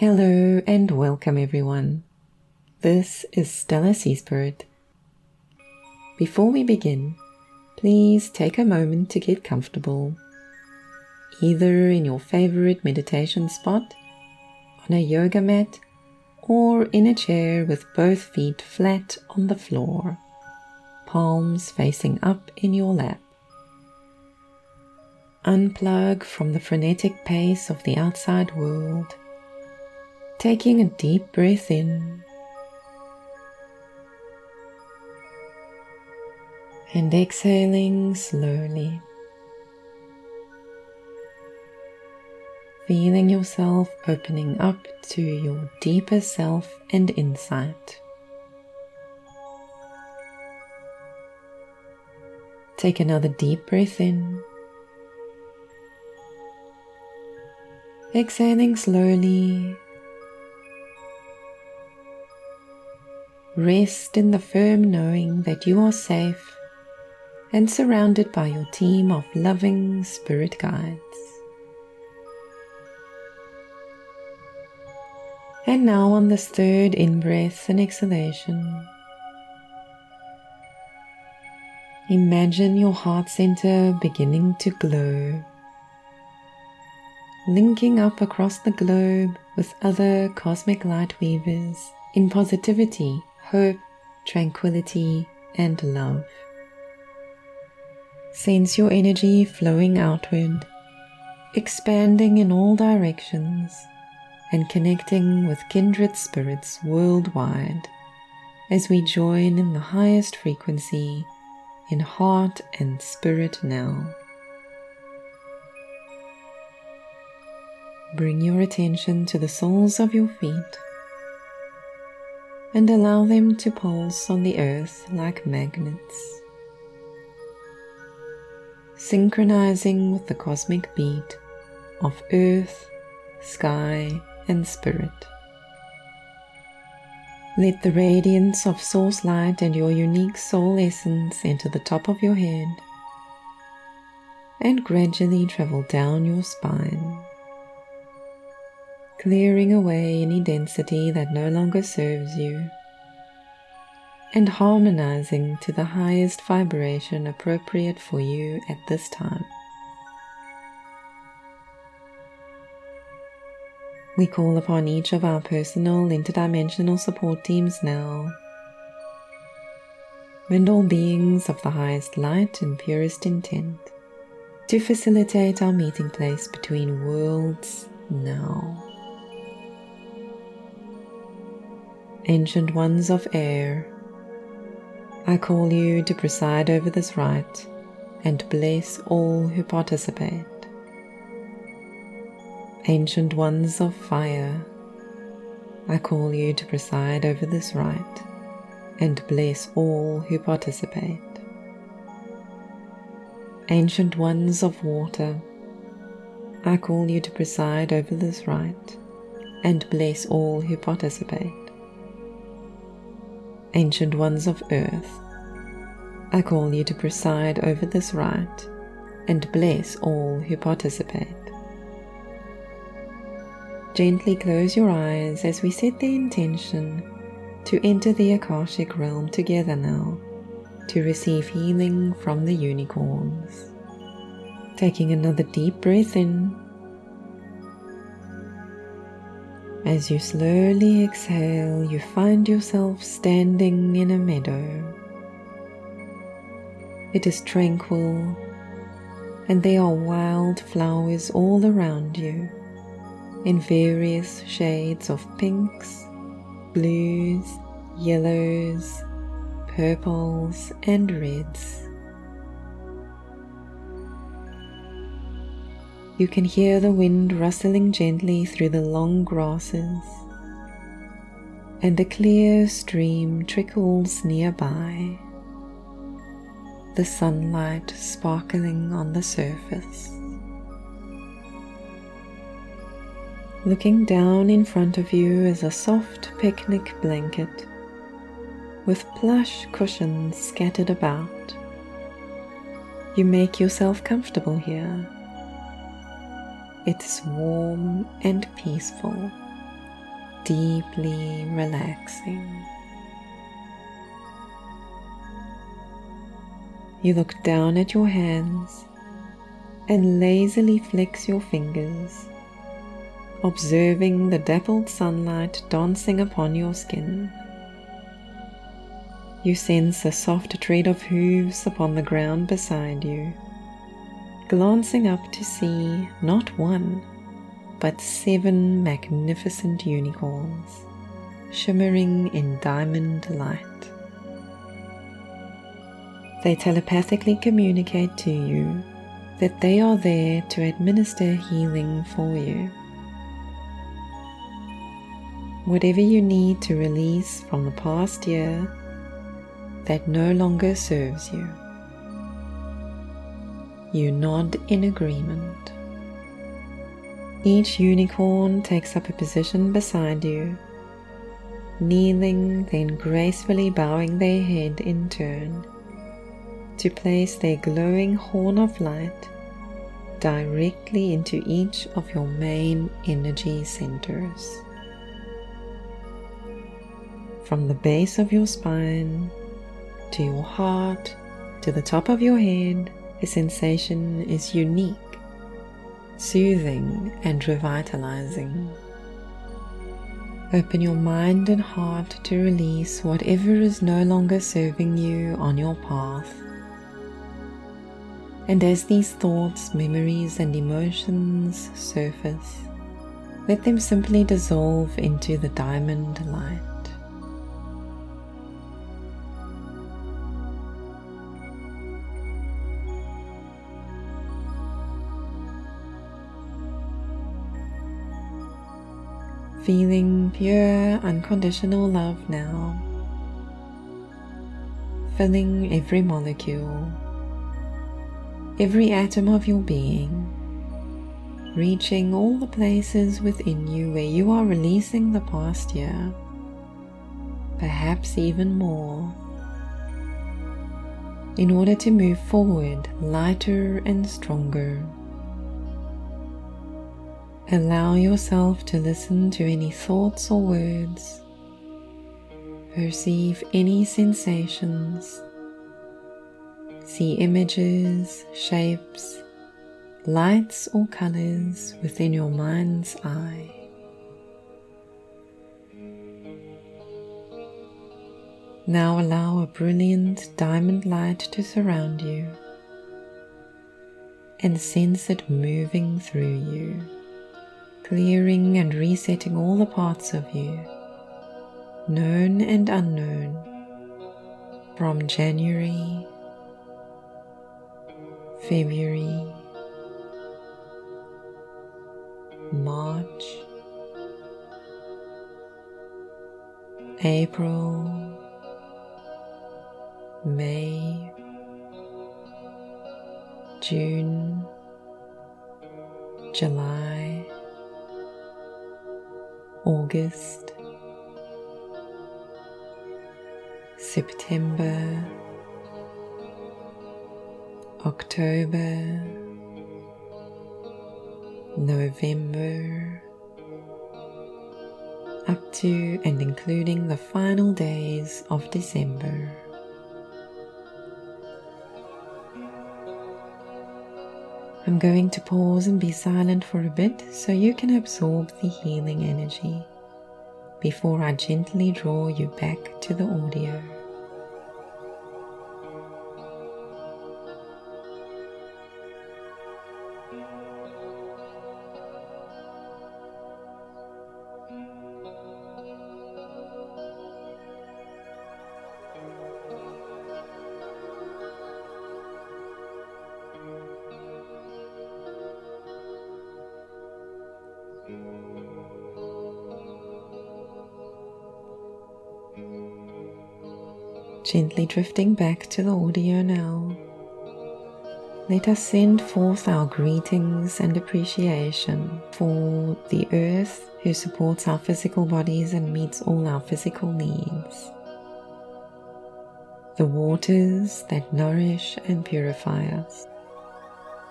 Hello and welcome everyone. This is Stella Sea Spirit. Before we begin, please take a moment to get comfortable, either in your favorite meditation spot, on a yoga mat, or in a chair with both feet flat on the floor, palms facing up in your lap. Unplug from the frenetic pace of the outside world, taking a deep breath in and exhaling slowly, feeling yourself opening up to your deeper self and insight. Take another deep breath in, exhaling slowly. Rest in the firm knowing that you are safe and surrounded by your team of loving spirit guides. And now on this third in-breath and exhalation, imagine your heart center beginning to glow, linking up across the globe with other cosmic light weavers in positivity, hope, tranquility, and love. Sense your energy flowing outward, expanding in all directions, and connecting with kindred spirits worldwide as we join in the highest frequency in heart and spirit now. Bring your attention to the soles of your feet and allow them to pulse on the earth like magnets, synchronizing with the cosmic beat of earth, sky, and spirit. Let the radiance of source light and your unique soul essence enter the top of your head and gradually travel down your spine, clearing away any density that no longer serves you and harmonizing to the highest vibration appropriate for you at this time. We call upon each of our personal interdimensional support teams now, and all beings of the highest light and purest intent, to facilitate our meeting place between worlds now. Ancient ones of air, I call you to preside over this rite and bless all who participate. Ancient ones of fire, I call you to preside over this rite and bless all who participate. Ancient ones of water, I call you to preside over this rite and bless all who participate. Ancient ones of earth, I call you to preside over this rite and bless all who participate. Gently close your eyes as we set the intention to enter the Akashic realm together now to receive healing from the unicorns. Taking another deep breath in. As you slowly exhale, you find yourself standing in a meadow. It is tranquil, and there are wild flowers all around you, in various shades of pinks, blues, yellows, purples, and reds. You can hear the wind rustling gently through the long grasses, and a clear stream trickles nearby, the sunlight sparkling on the surface. Looking down in front of you is a soft picnic blanket with plush cushions scattered about. You make yourself comfortable here. It's warm and peaceful. deeply relaxing. You look down at your hands and lazily flex your fingers, observing the dappled sunlight dancing upon your skin. You sense a soft tread of hooves upon the ground beside you, glancing up to see not one, but 7 magnificent unicorns, shimmering in diamond light. They telepathically communicate to you that they are there to administer healing for you. Whatever you need to release from the past year that no longer serves you, you nod in agreement. Each unicorn takes up a position beside you, kneeling, then gracefully bowing their head in turn to place their glowing horn of light directly into each of your main energy centers. From the base of your spine to your heart to the top of your head, the sensation is unique, soothing and revitalizing. Open your mind and heart to release whatever is no longer serving you on your path. And as these thoughts, memories, and emotions surface, let them simply dissolve into the diamond light. Feeling pure, unconditional love now, filling every molecule, every atom of your being, reaching all the places within you where you are releasing the past year, perhaps even more, in order to move forward lighter and stronger. Allow yourself to listen to any thoughts or words, perceive any sensations, see images, shapes, lights or colors within your mind's eye. Now allow a brilliant diamond light to surround you and sense it moving through you, clearing and resetting all the parts of you, known and unknown, from January, February, March, April, May, June, July, August, September, October, November, up to and including the final days of December. I'm going to pause and be silent for a bit so you can absorb the healing energy before I gently draw you back to the audio. Gently drifting back to the audio now, let us send forth our greetings and appreciation for the earth who supports our physical bodies and meets all our physical needs, the waters that nourish and purify us,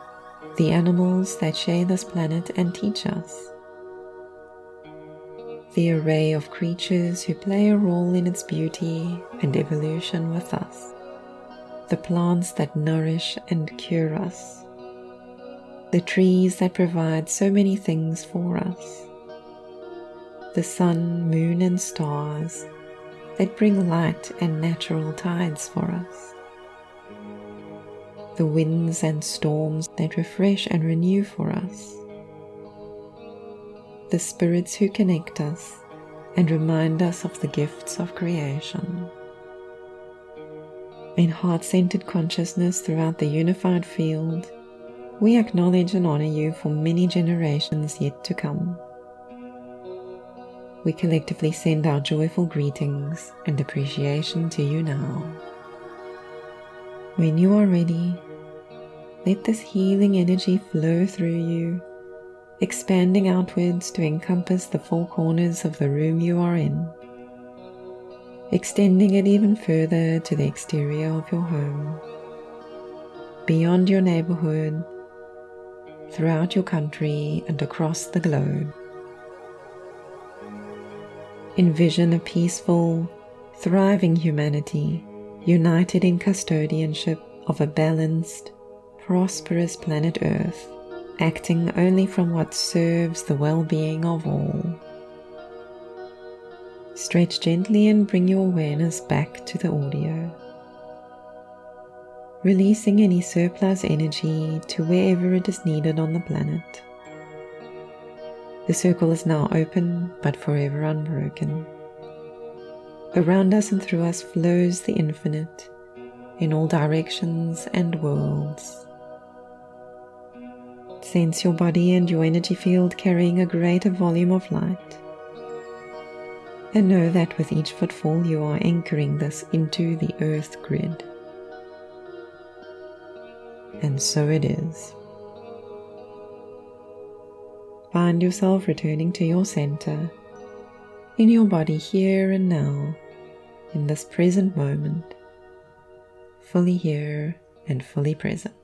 the animals that share this planet and teach us, the array of creatures who play a role in its beauty and evolution with us, the plants that nourish and cure us, the trees that provide so many things for us, the sun, moon, and stars that bring light and natural tides for us, the winds and storms that refresh and renew for us, the spirits who connect us and remind us of the gifts of creation. In heart-centered consciousness throughout the unified field, we acknowledge and honor you for many generations yet to come. We collectively send our joyful greetings and appreciation to you now. When you are ready, let this healing energy flow through you, expanding outwards to encompass the four corners of the room you are in, extending it even further to the exterior of your home, beyond your neighborhood, throughout your country and across the globe. Envision a peaceful, thriving humanity united in custodianship of a balanced, prosperous planet Earth, acting only from what serves the well-being of all. Stretch gently and bring your awareness back to the audio, releasing any surplus energy to wherever it is needed on the planet. The circle is now open but forever unbroken. Around us and through us flows the infinite in all directions and worlds. Sense your body and your energy field carrying a greater volume of light. And know that with each footfall you are anchoring this into the earth grid. And so it is. Find yourself returning to your center, in your body here and now, in this present moment, fully here and fully present.